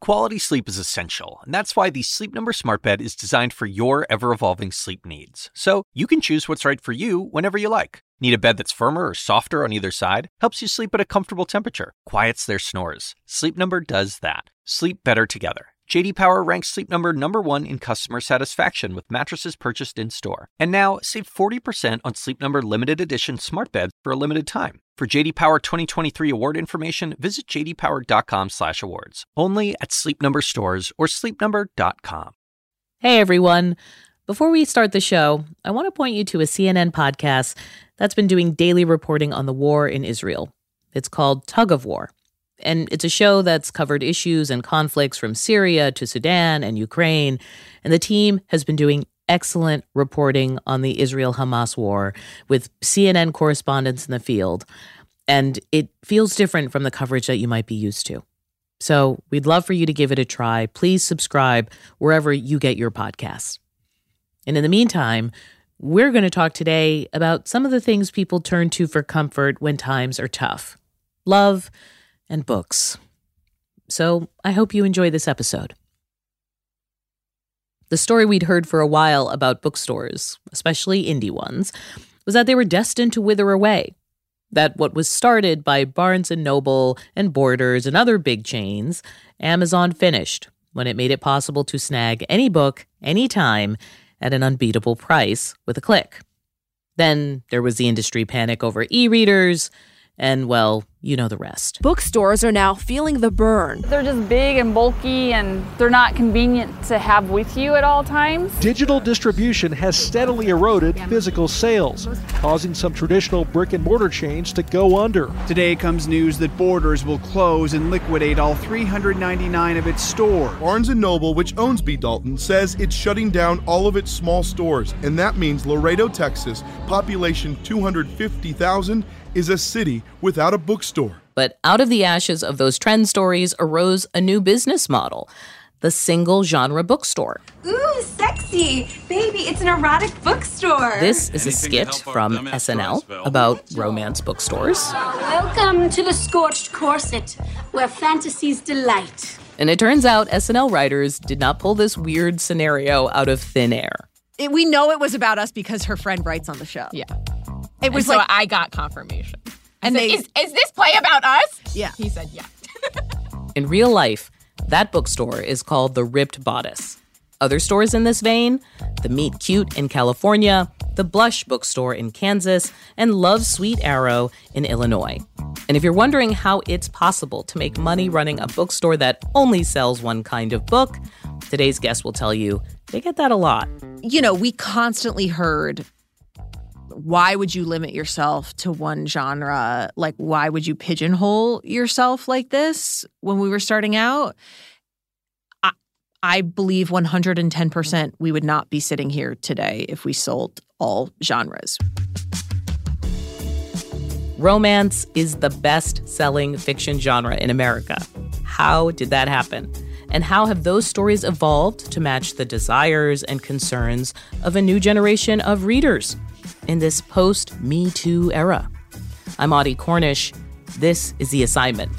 Quality sleep is essential, and that's why the Sleep Number Smart Bed is designed for your ever-evolving sleep needs. So you can choose what's right for you whenever you like. Need a bed that's firmer or softer on either side? Helps you sleep at a comfortable temperature. Quiets their snores. Sleep Number does that. Sleep better together. J.D. Power ranks Sleep Number #1 in customer satisfaction with mattresses purchased in-store. And now, save 40% on Sleep Number limited edition smart beds for a limited time. For J.D. Power 2023 award information, visit jdpower.com/awards. Only at Sleep Number stores or sleepnumber.com. Hey, everyone. Before we start the show, I want to point you to a CNN podcast that's been doing daily reporting on the war in Israel. It's called Tug of War. And it's a show that's covered issues and conflicts from Syria to Sudan and Ukraine. And the team has been doing excellent reporting on the Israel-Hamas war with CNN correspondents in the field. And it feels different from the coverage that you might be used to. So we'd love for you to give it a try. Please subscribe wherever you get your podcasts. And in the meantime, we're going to talk today about some of the things people turn to for comfort when times are tough. Love and books. So I hope you enjoy this episode. The story we'd heard for a while about bookstores, especially indie ones, was that they were destined to wither away. That what was started by Barnes & Noble and Borders and other big chains, Amazon finished when it made it possible to snag any book, anytime, at an unbeatable price with a click. Then there was the industry panic over e-readers, and, well, you know the rest. Bookstores are now feeling the burn. They're just big and bulky, and they're not convenient to have with you at all times. Digital distribution has steadily eroded physical sales, causing some traditional brick-and-mortar chains to go under. Today comes news that Borders will close and liquidate all 399 of its stores. Barnes & Noble, which owns B. Dalton, says it's shutting down all of its small stores, and that means Laredo, Texas, population 250,000, is a city without a bookstore. But out of the ashes of those trend stories arose a new business model, the single genre bookstore. Ooh, sexy. Baby, it's an erotic bookstore. This is a skit from SNL about romance bookstores. Welcome to the Scorched Corset, where fantasies delight. And it turns out SNL writers did not pull this weird scenario out of thin air. We know it was about us because her friend writes on the show. Yeah. It was so I got confirmation. And is this play about us? Yeah. He said, yeah. In real life, that bookstore is called the Ripped Bodice. Other stores in this vein, the Meet Cute in California, the Blush bookstore in Kansas, and Love Sweet Arrow in Illinois. And if you're wondering how it's possible to make money running a bookstore that only sells one kind of book, today's guest will tell you they get that a lot. You know, we constantly heard, why would you limit yourself to one genre? Like, why would you pigeonhole yourself like this when we were starting out? I believe 110% we would not be sitting here today if we sold all genres. Romance is the best-selling fiction genre in America. How did that happen? And how have those stories evolved to match the desires and concerns of a new generation of readers in this post-Me Too era? I'm Audie Cornish. This is The Assignment.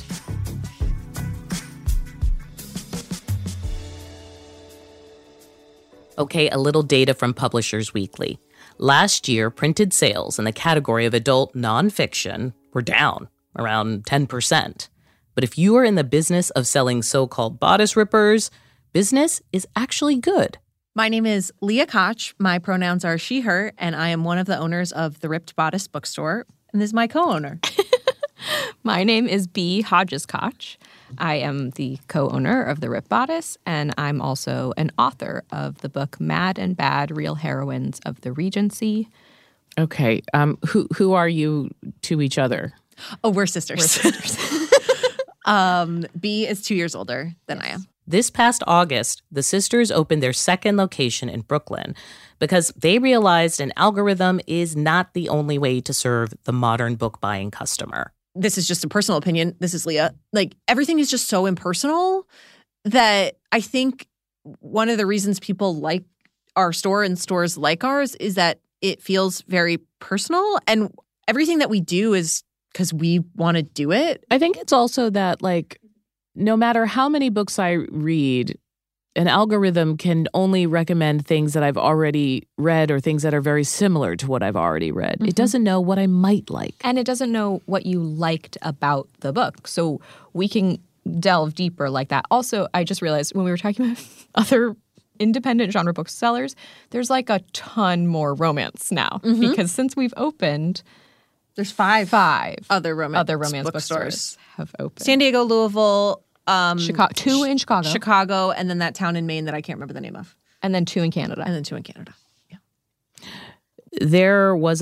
Okay, a little data from Publishers Weekly. Last year, printed sales in the category of adult nonfiction were down around 10%. But if you are in the business of selling so-called bodice rippers, business is actually good. My name is Leah Koch. My pronouns are she, her, and I am one of the owners of the Ripped Bodice bookstore, and this is my co-owner. My name is B. Hodges Koch. I am the co-owner of the Ripped Bodice, and I'm also an author of the book Mad and Bad: Real Heroines of the Regency. Okay, who are you to each other? Oh, we're sisters. We're sisters. B is 2 years older than I am. This past August, the sisters opened their second location in Brooklyn because they realized an algorithm is not the only way to serve the modern book-buying customer. This is just a personal opinion. This is Leah. Like, everything is just so impersonal that I think one of the reasons people like our store and stores like ours is that it feels very personal. And everything that we do is because we want to do it. I think it's also that, like, no matter how many books I read, an algorithm can only recommend things that I've already read or things that are very similar to what I've already read. It doesn't know what I might like. And it doesn't know what you liked about the book. So we can delve deeper like that. Also, I just realized when we were talking about other independent genre booksellers, there's like a ton more romance now. Because since we've opened, there's five other romance bookstores have opened. San Diego, Louisville, Chicago, 2 in Chicago, and then that town in Maine that I can't remember the name of. And then 2 in Canada. Yeah. There was a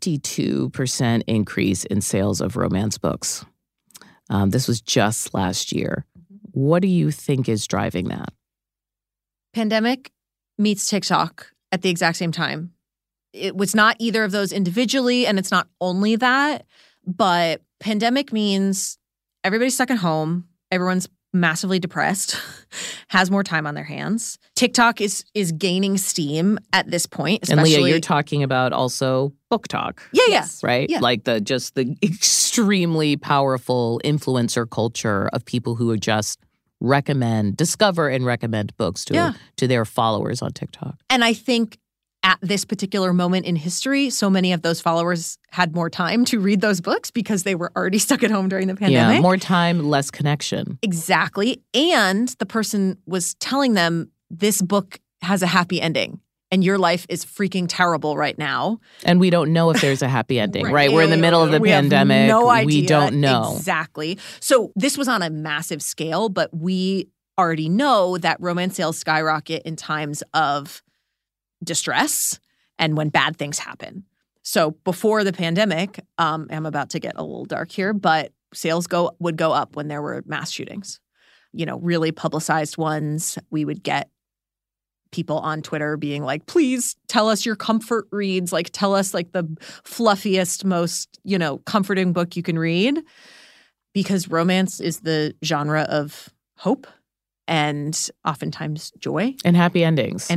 52% increase in sales of romance books. This was just last year. What do you think is driving that? Pandemic meets TikTok at the exact same time. It was not either of those individually, and it's not only that, but pandemic means everybody's stuck at home. Everyone's massively depressed, has more time on their hands. TikTok is gaining steam at this point. Especially, and Leah, you're talking about also BookTok. Yeah. Right? Yeah. Like the extremely powerful influencer culture of people who would just discover and recommend books to their followers on TikTok. And I think at this particular moment in history, so many of those followers had more time to read those books because they were already stuck at home during the pandemic. Yeah, more time, less connection. Exactly. And the person was telling them, this book has a happy ending and your life is freaking terrible right now. And we don't know if there's a happy ending, right? We're in the middle of the pandemic. Have no idea. We don't know. Exactly. So this was on a massive scale, but we already know that romance sales skyrocket in times of distress and when bad things happen. So before the pandemic, I'm about to get a little dark here, but sales would go up when there were mass shootings. Really publicized ones. We would get people on Twitter being like, please tell us your comfort reads, like tell us like the fluffiest, most, comforting book you can read, because romance is the genre of hope and oftentimes joy. And happy endings.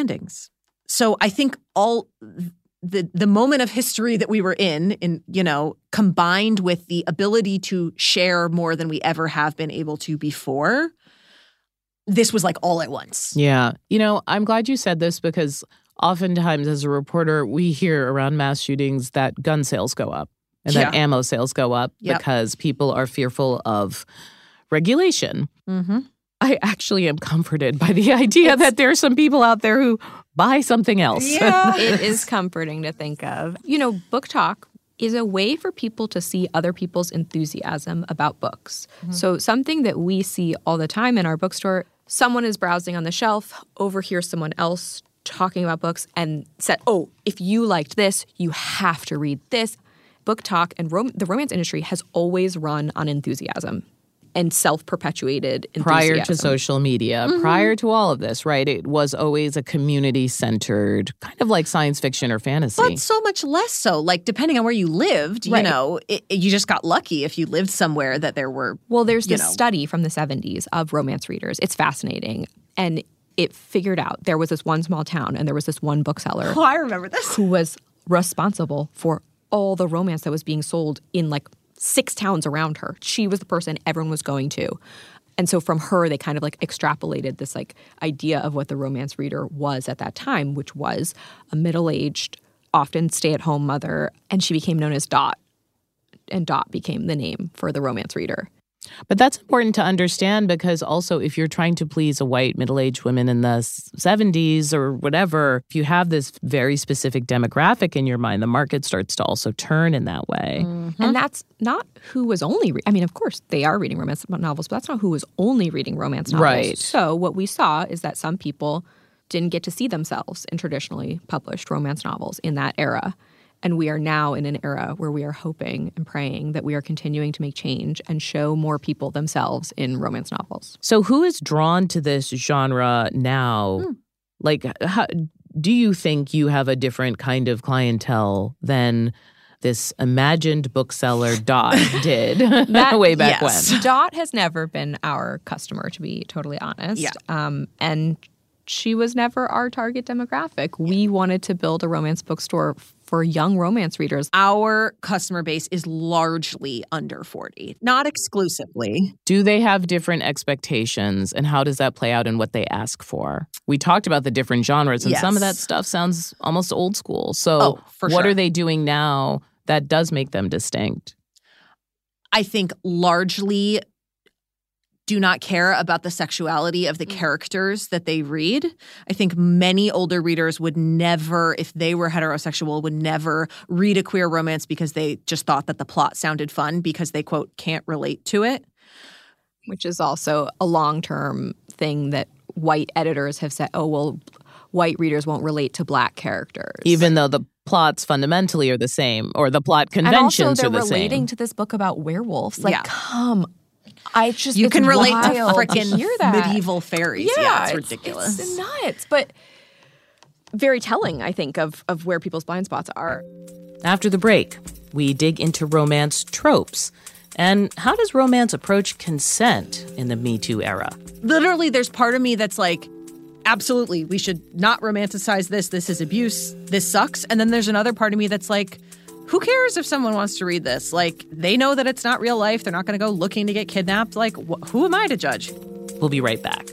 So I think all the moment of history that we were in, combined with the ability to share more than we ever have been able to before, this was like all at once. Yeah. I'm glad you said this because oftentimes as a reporter, we hear around mass shootings that gun sales go up and that ammo sales go up because people are fearful of regulation. Mm-hmm. I actually am comforted by the idea that there are some people out there who buy something else. Yeah. It is comforting to think of. BookTok is a way for people to see other people's enthusiasm about books. Mm-hmm. So something that we see all the time in our bookstore, someone is browsing on the shelf, overhears someone else talking about books and said, oh, if you liked this, you have to read this. BookTok and the romance industry has always run on enthusiasm and self-perpetuated enthusiasm. Prior to social media, prior to all of this, right? It was always a community-centered, kind of like science fiction or fantasy. But so much less so. Like, depending on where you lived, you just got lucky if you lived somewhere that there were, Well, there's this study from the 70s of romance readers. It's fascinating. And it figured out there was this one small town and there was this one bookseller. Oh, I remember this. Who was responsible for all the romance that was being sold in, 6 towns around her. She was the person everyone was going to. And so from her, they kind of extrapolated this idea of what the romance reader was at that time, which was a middle-aged, often stay-at-home mother. And she became known as Dot. And Dot became the name for the romance reader. But that's important to understand because also if you're trying to please a white middle-aged woman in the 70s or whatever, if you have this very specific demographic in your mind, the market starts to also turn in that way. Mm-hmm. And that's not who was only of course, they are reading romance novels, but that's not who was only reading romance novels. Right. So what we saw is that some people didn't get to see themselves in traditionally published romance novels in that era. And we are now in an era where we are hoping and praying that we are continuing to make change and show more people themselves in romance novels. So who is drawn to this genre now? How, do you think you have a different kind of clientele than this imagined bookseller Dot did way back when? Dot has never been our customer, to be totally honest. Yeah. And she was never our target demographic. We wanted to build a romance bookstore for young romance readers. Our customer base is largely under 40, not exclusively. Do they have different expectations, and how does that play out in what they ask for? We talked about the different genres, and Yes. some of that stuff sounds almost old school. So what are they doing now that does make them distinct? I think largely do not care about the sexuality of the characters that they read. I think many older readers would never, if they were heterosexual, would never read a queer romance because they just thought that the plot sounded fun because they, quote, can't relate to it. Which is also a long-term thing that white editors have said, oh, well, white readers won't relate to Black characters. Even though the plots fundamentally are the same, or the plot conventions and also are the they're relating same. to this book about werewolves. Yeah. Come I just you can relate to freaking frickin' medieval fairies. Yeah, it's ridiculous. It's nuts, but very telling, I think, of where people's blind spots are. After the break, we dig into romance tropes. And how does romance approach consent in the Me Too era? Literally, there's part of me that's like, absolutely, we should not romanticize this. This is abuse. This sucks. And then there's another part of me that's like, who cares if someone wants to read this? Like, they know that it's not real life. They're not going to go looking to get kidnapped. Like, who am I to judge? We'll be right back.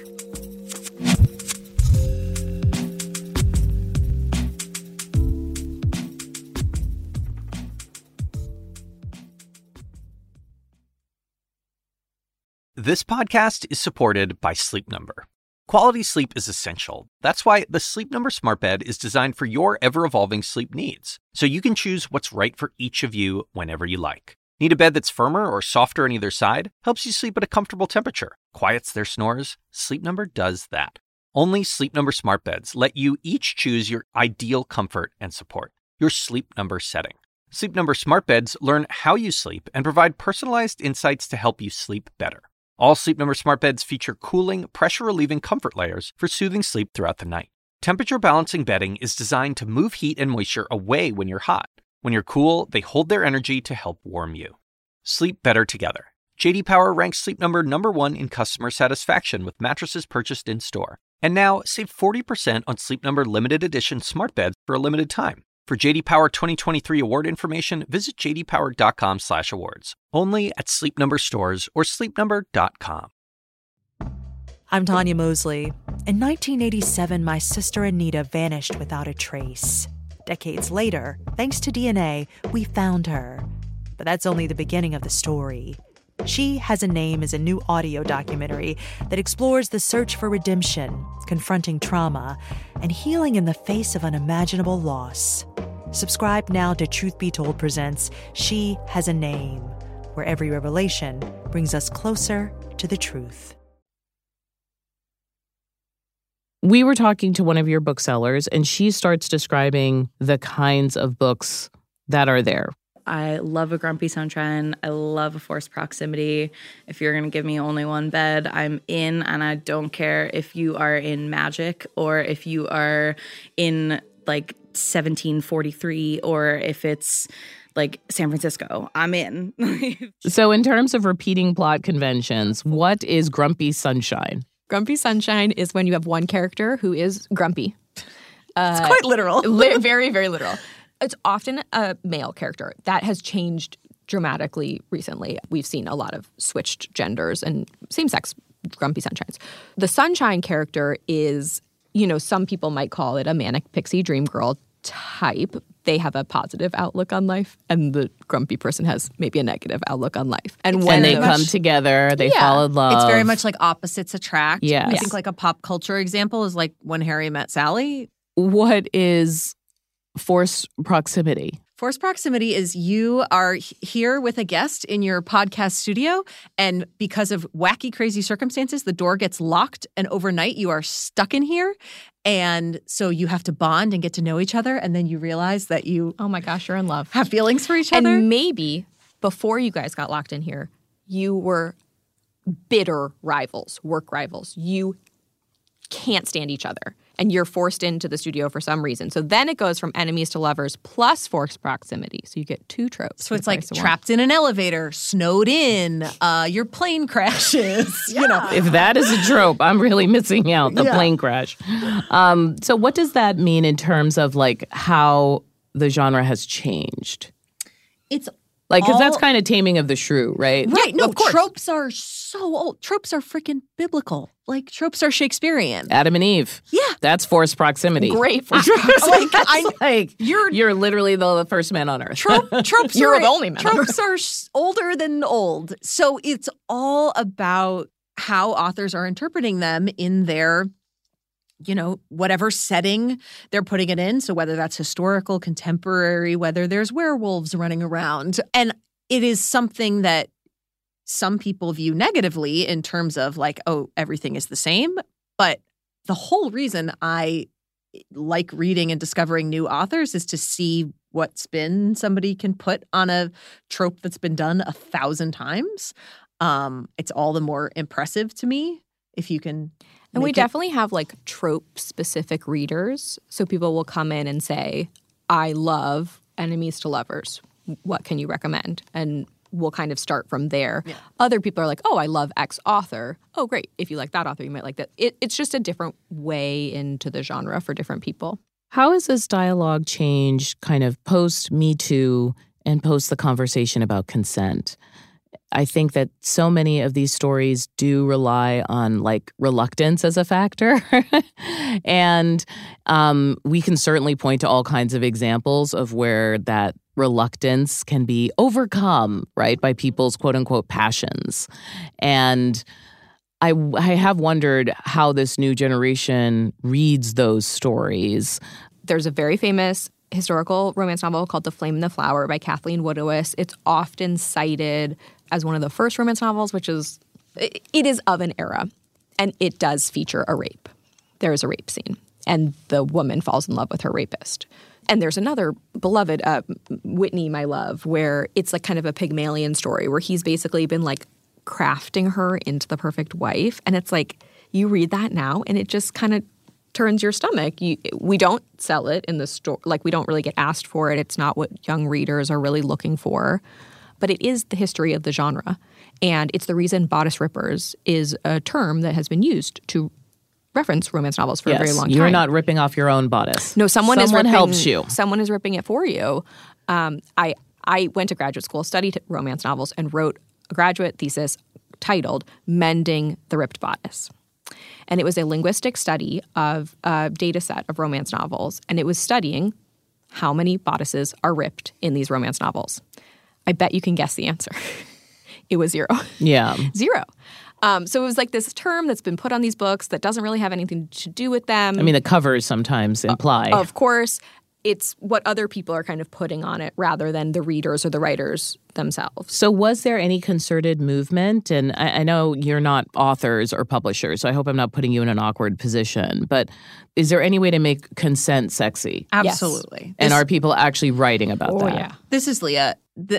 This podcast is supported by Sleep Number. Quality sleep is essential. That's why the Sleep Number Smart Bed is designed for your ever-evolving sleep needs, so you can choose what's right for each of you whenever you like. Need a bed that's firmer or softer on either side? Helps you sleep at a comfortable temperature. Quiets their snores? Sleep Number does that. Only Sleep Number Smart Beds let you each choose your ideal comfort and support, your Sleep Number setting. Sleep Number Smart Beds learn how you sleep and provide personalized insights to help you sleep better. All Sleep Number Smart Beds feature cooling, pressure-relieving comfort layers for soothing sleep throughout the night. Temperature-balancing bedding is designed to move heat and moisture away when you're hot. When you're cool, they hold their energy to help warm you. Sleep better together. J.D. Power ranks Sleep Number #1 in customer satisfaction with mattresses purchased in-store. And now, save 40% on Sleep Number limited edition smart beds for a limited time. For J.D. Power 2023 award information, visit jdpower.com/awards. Only at Sleep Number stores or sleepnumber.com. I'm Tanya Mosley. In 1987, my sister Anita vanished without a trace. Decades later, thanks to DNA, we found her. But that's only the beginning of the story. She Has a Name is a new audio documentary that explores the search for redemption, confronting trauma, and healing in the face of unimaginable loss. Subscribe now to Truth Be Told presents She Has a Name, where every revelation brings us closer to the truth. We were talking to one of your booksellers, and she starts describing the kinds of books that are there. I love a grumpy sunshine. I love a forced proximity. If you're going to give me only one bed, I'm in, and I don't care if you are in magic or if you are in like 1743 or if it's like San Francisco. I'm in. So in terms of repeating plot conventions, what is grumpy sunshine? Grumpy sunshine is when you have one character who is grumpy. It's quite literal. Very, very literal. It's often a male character. That has changed dramatically recently. We've seen a lot of switched genders and same-sex grumpy sunshines. The sunshine character is, some people might call it a manic pixie dream girl type. They have a positive outlook on life, and the grumpy person has maybe a negative outlook on life. And when they come together, they fall in love. It's very much like opposites attract. Yes. I think like a pop culture example is like When Harry Met Sally. What is forced proximity? Forced proximity is you are here with a guest in your podcast studio, and because of wacky, crazy circumstances, the door gets locked, and overnight you are stuck in here. And so you have to bond and get to know each other, and then you realize that you, oh my gosh, you're in love, have feelings for each other. And maybe before you guys got locked in here, you were bitter rivals, work rivals. You can't stand each other. And you're forced into the studio for some reason. So then it goes from enemies to lovers plus forced proximity. So you get 2 tropes. So it's like trapped in an elevator, snowed in, your plane crashes. You know, if that is a trope, I'm really missing out, the plane crash. So what does that mean in terms of like how the genre has changed? It's like, because that's kind of Taming of the Shrew, right? Right. Yeah, no, tropes are so old. Tropes are freaking biblical. Like, tropes are Shakespearean. Adam and Eve. Yeah. That's forced proximity. Great forced proximity. You're literally the first man on earth. Tropes You're are, the only man. Tropes are older than old. So it's all about how authors are interpreting them in their, you know, whatever setting they're putting it in. So whether that's historical, contemporary, whether there's werewolves running around. And it is something that some people view negatively in terms of like, oh, everything is the same. But the whole reason I like reading and discovering new authors is to see what spin somebody can put on a trope that's been done 1,000 times. It's all the more impressive to me if you can. And we definitely have like trope-specific readers. So people will come in and say, I love enemies to lovers. What can you recommend? And we'll kind of start from there. Yeah. Other people are like, oh, I love X author. Oh, great. If you like that author, you might like that. It's just a different way into the genre for different people. How has this dialogue changed kind of post-Me Too and post the conversation about consent? I think that so many of these stories do rely on like reluctance as a factor. And we can certainly point to all kinds of examples of where that reluctance can be overcome, right, by people's quote unquote passions. And I have wondered how this new generation reads those stories. There's a very famous historical romance novel called The Flame and the Flower by Kathleen Woodiwiss. It's often cited as one of the first romance novels, which is, it is of an era. And it does feature a rape. There is a rape scene. And the woman falls in love with her rapist. And there's another beloved, Whitney, My Love, where it's like kind of a Pygmalion story where he's basically been like crafting her into the perfect wife. And it's like, you read that now and it just kind of turns your stomach. We don't sell it in the store. Like, we don't really get asked for it. It's not what young readers are really looking for. But it is the history of the genre. And it's the reason bodice rippers is a term that has been used to reference romance novels for a very long time. You're not ripping off your own bodice. No, someone helps you. Someone is ripping it for you. I went to graduate school, studied romance novels, and wrote a graduate thesis titled Mending the Ripped Bodice. And it was a linguistic study of a data set of romance novels. And it was studying how many bodices are ripped in these romance novels. I bet you can guess the answer. It was 0. Yeah. 0. So it was like this term that's been put on these books that doesn't really have anything to do with them. I mean, the covers sometimes imply. Of course. It's what other people are kind of putting on it rather than the readers or the writers themselves. So was there any concerted movement? And I know you're not authors or publishers, so I hope I'm not putting you in an awkward position. But is there any way to make consent sexy? Absolutely. Yes. And are people actually writing about that? Yeah. This is Leah.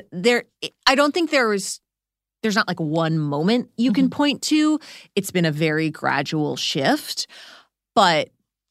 I don't think there's not like one moment you can point to. It's been a very gradual shift, but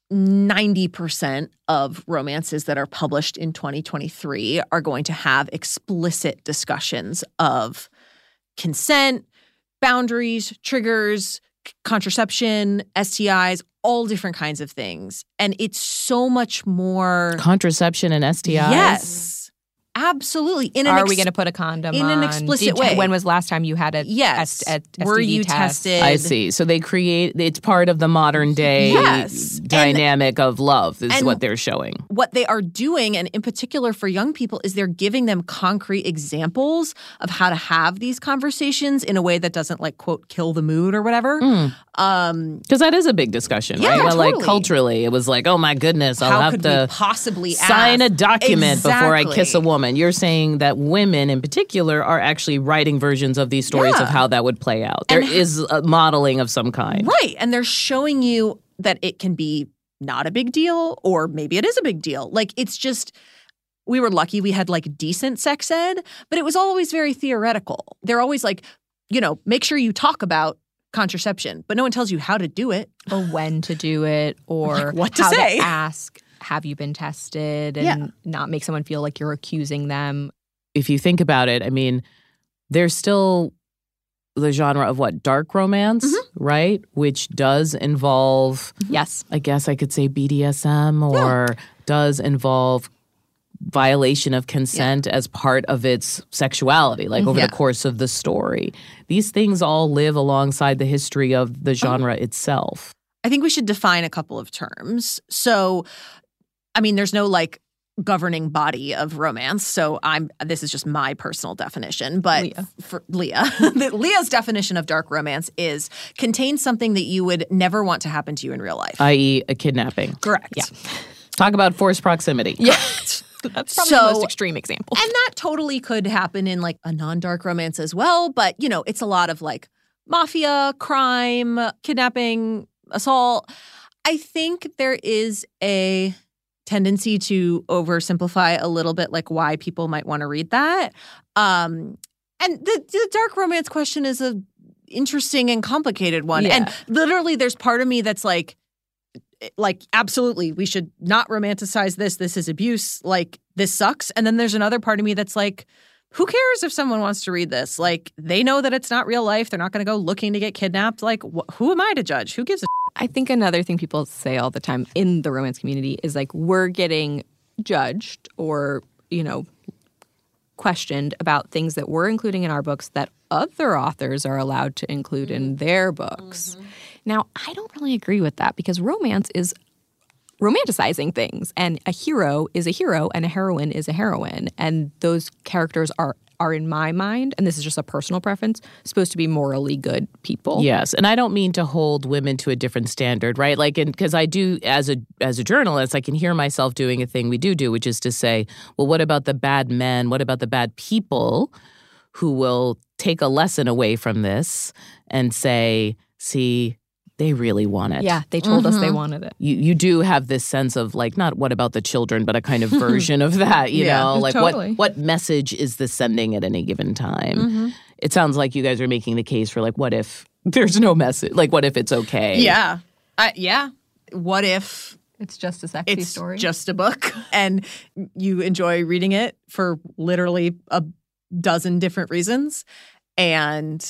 90% of romances that are published in 2023 are going to have explicit discussions of consent, boundaries, triggers, contraception, STIs, all different kinds of things. And it's so much more... Contraception and STIs? Yes. Absolutely. Are we going to put a condom in on? an explicit way? When was the last time you had a STD Were you test? tested? I see. So they it's part of the modern day dynamic of love is what they're showing. What they are doing, and in particular for young people, is they're giving them concrete examples of how to have these conversations in a way that doesn't like, quote, kill the mood or whatever. Because that is a big discussion, right? Totally. Like culturally, it was like, oh my goodness, I'll how have could to we possibly sign a document before I kiss a Exactly. woman. You're saying that women in particular are actually writing versions of these stories of how that would play out. There is a modeling of some kind. Right. And they're showing you that it can be not a big deal, or maybe it is a big deal. Like, it's just, we were lucky we had like decent sex ed, but it was always very theoretical. They're always like, make sure you talk about contraception, but no one tells you how to do it. Or when to do it, or Like what to how say. to ask, have you been tested, and not make someone feel like you're accusing them. If you think about it, I mean, there's still the genre of what? Dark romance, right? Which does involve, yes, I guess I could say BDSM, or does involve violation of consent as part of its sexuality, like over the course of the story. These things all live alongside the history of the genre itself. I think we should define a couple of terms. So, I mean, there's no like governing body of romance. So this is just my personal definition. But for Leah, Leah's definition of dark romance is contains something that you would never want to happen to you in real life. I.e. a kidnapping. Correct. Yeah. Talk about forced proximity. Yeah. That's probably the most extreme example. And that totally could happen in like a non-dark romance as well. But, you know, it's a lot of like mafia, crime, kidnapping, assault. I think there is a tendency to oversimplify a little bit like why people might want to read that. And the dark romance question is a interesting and complicated one. Yeah. And literally there's part of me that's like absolutely, we should not romanticize this. This is abuse. Like, this sucks. And then there's another part of me that's like, who cares if someone wants to read this? Like, they know that it's not real life. They're not going to go looking to get kidnapped. Like, who am I to judge? Who gives a I think another thing people say all the time in the romance community is like, we're getting judged or, you know, questioned about things that we're including in our books that other authors are allowed to include in their books. Now, I don't really agree with that because romance is romanticizing things, and a hero is a hero and a heroine is a heroine, and those characters are in my mind, and this is just a personal preference, supposed to be morally good people. Yes, and I don't mean to hold women to a different standard, right? Like, because I do, as a journalist, I can hear myself doing a thing we do, which is to say, well, what about the bad men? What about the bad people who will take a lesson away from this and say, see, they really want it. Yeah, they told us they wanted it. You do have this sense of like, not what about the children, but a kind of version of that, you know? Like totally. what message is this sending at any given time? It sounds like you guys are making the case for like, what if there's no message? Like, what if it's okay? Yeah. What if it's just a sexy story? It's just a book and you enjoy reading it for literally a dozen different reasons. And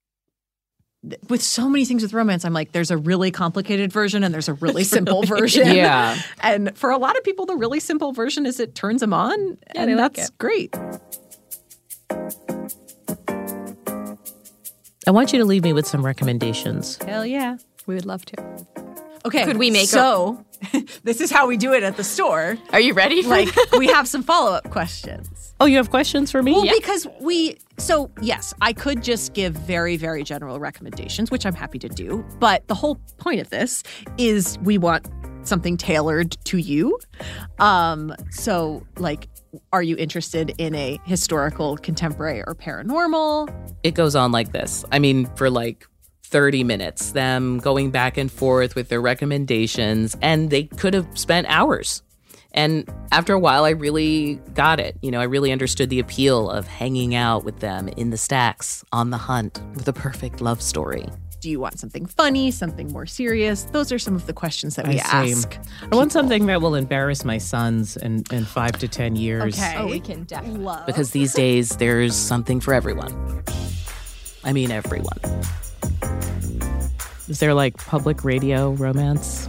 with so many things with romance, I'm like, there's a really complicated version and there's a really simple version. Yeah. And for a lot of people, the really simple version is it turns them on, and that's great. I want you to leave me with some recommendations. Hell yeah. We would love to. Okay. Could we make this is how we do it at the store. Are you ready? Like, we have some follow-up questions. Oh, you have questions for me? Well, because yes, I could just give very, very general recommendations, which I'm happy to do. But the whole point of this is we want something tailored to you. So, like, are you interested in a historical, contemporary, or paranormal? It goes on like this. I mean, for like 30 minutes, them going back and forth with their recommendations, and they could have spent hours. And after a while, I really got it. You know, I really understood the appeal of hanging out with them in the stacks on the hunt with a perfect love story. Do you want something funny, something more serious? Those are some of the questions that we ask. I want something that will embarrass my sons in 5 to 10 years. Okay. Oh, we can definitely. Love. Because these days, there's something for everyone. I mean, everyone. Is there like public radio romance?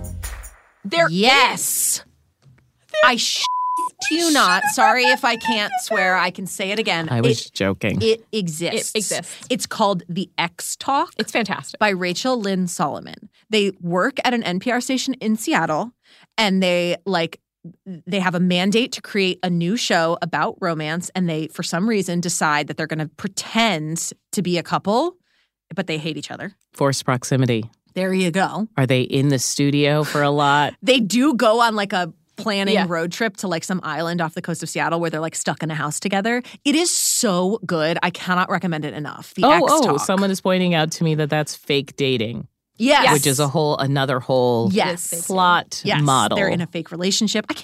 Yes. I to you not. Sorry if I can't swear. I can say it again. I was joking. It exists. It exists. It's called The X Talk. It's fantastic. By Rachel Lynn Solomon. They work at an NPR station in Seattle, and they have a mandate to create a new show about romance, and they, for some reason, decide that they're going to pretend to be a couple, but they hate each other. Forced proximity. There you go. Are they in the studio for a lot? They do go on like a planning road trip to like some island off the coast of Seattle where they're like stuck in a house together. It is so good. I cannot recommend it enough. The X Talk. Someone is pointing out to me that that's fake dating. Yes. Which is another whole plot model. They're in a fake relationship. Maybe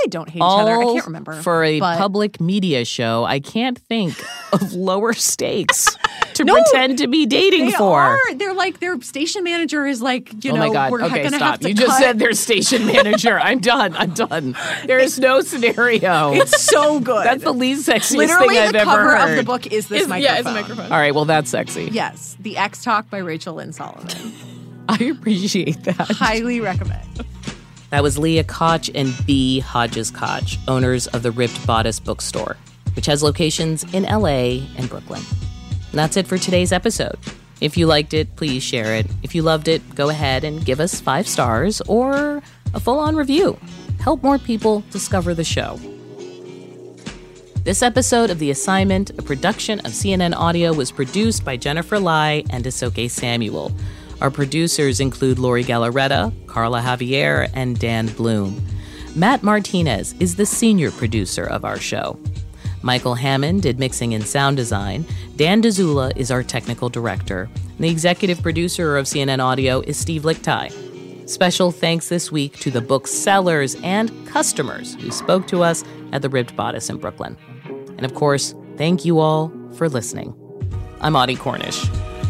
they don't hate each other. I can't remember. For a public media show, I can't think of lower stakes to pretend to be dating for. They're like, their station manager is like, oh my God. we're okay, gonna stop. have to You just said their station manager. I'm done. There is no scenario. It's so good. That's the least sexiest Literally, thing I've the ever cover heard. of the book is this microphone. Yeah, it's a microphone. All right, well, that's sexy. Yes. The X Talk by Rachel Lynn Solomon. I appreciate that. Highly recommend. That was Leah Koch and B. Hodges Koch, owners of the Ripped Bodice bookstore, which has locations in LA and Brooklyn. And that's it for today's episode. If you liked it, please share it. If you loved it, go ahead and give us 5 stars or a full-on review. Help more people discover the show. This episode of The Assignment, a production of CNN Audio, was produced by Jennifer Lai and Asoke Samuel. Our producers include Lori Galarreta, Carla Javier, and Dan Bloom. Matt Martinez is the senior producer of our show. Michael Hammond did mixing and sound design. Dan DeZula is our technical director. And the executive producer of CNN Audio is Steve Lichtai. Special thanks this week to the booksellers and customers who spoke to us at the Ripped Bodice in Brooklyn. And of course, thank you all for listening. I'm Audie Cornish.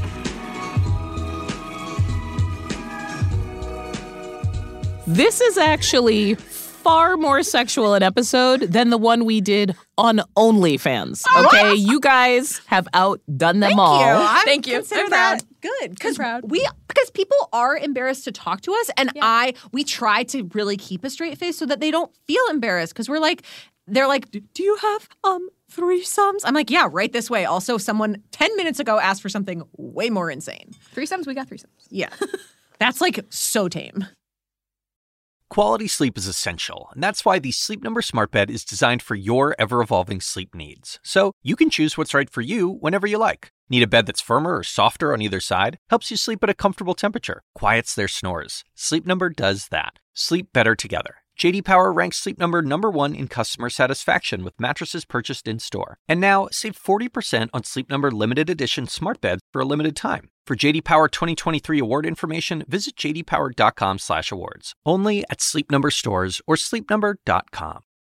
This is actually far more sexual an episode than the one we did on OnlyFans. Okay, What? You guys have outdone them Thank all. you. Thank you. Consider I'm that proud. good because people are embarrassed to talk to us, and we try to really keep a straight face so that they don't feel embarrassed because we're like, they're like, do you have threesomes? I'm like, yeah, right this way. Also, someone 10 minutes ago asked for something way more insane. Threesomes, we got threesomes. Yeah, that's like so tame. Quality sleep is essential, and that's why the Sleep Number Smart Bed is designed for your ever-evolving sleep needs. So you can choose what's right for you whenever you like. Need a bed that's firmer or softer on either side? Helps you sleep at a comfortable temperature. Quiets their snores. Sleep Number does that. Sleep better together. J.D. Power ranks Sleep Number #1 in customer satisfaction with mattresses purchased in-store. And now, save 40% on Sleep Number limited edition smart beds for a limited time. For J.D. Power 2023 award information, visit jdpower.com/awards. Only at Sleep Number stores or sleepnumber.com.